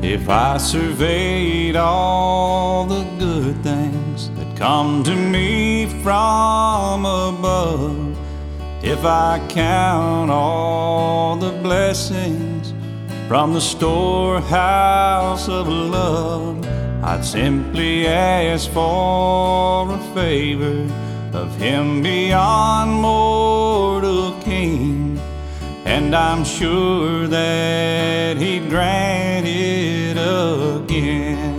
If I surveyed all the good things that come to me from above, if I count all the blessings from the storehouse of love, I'd simply ask for a favor of Him beyond mortal king, and I'm sure that He'd grant it again.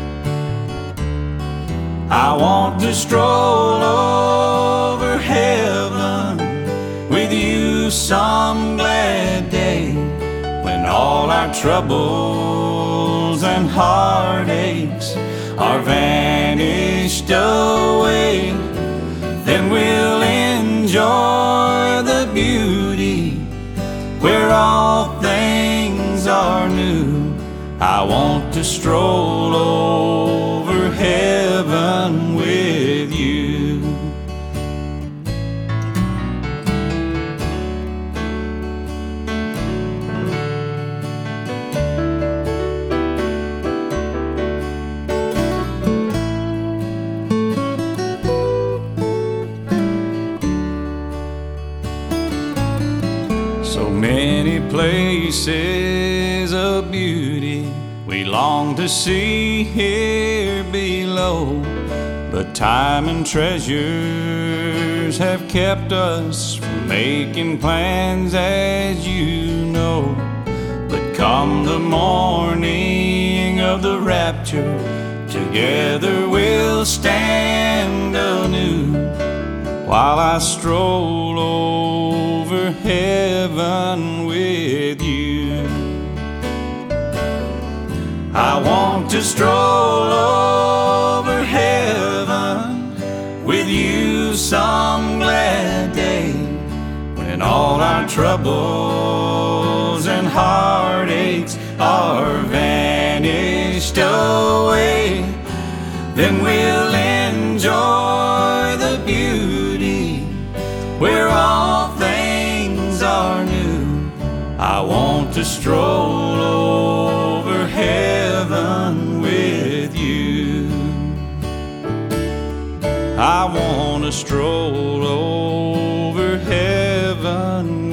I want to stroll over heaven with you some glad day, when all our troubles and heartaches are vanished away. Then we'll enjoy the beauty where all things are new. I want to stroll over heaven with you. So many places of beauty we long to see here below, but time and treasures have kept us from making plans, as you know. But come the morning of the rapture, together we'll stand anew, while I stroll over heaven with you. I want to stroll over heaven with you some glad day, when all our troubles and heartaches are vanished away. Then we'll enjoy the beauty where all things are new. I want to stroll over heaven with you. I want to stroll over heaven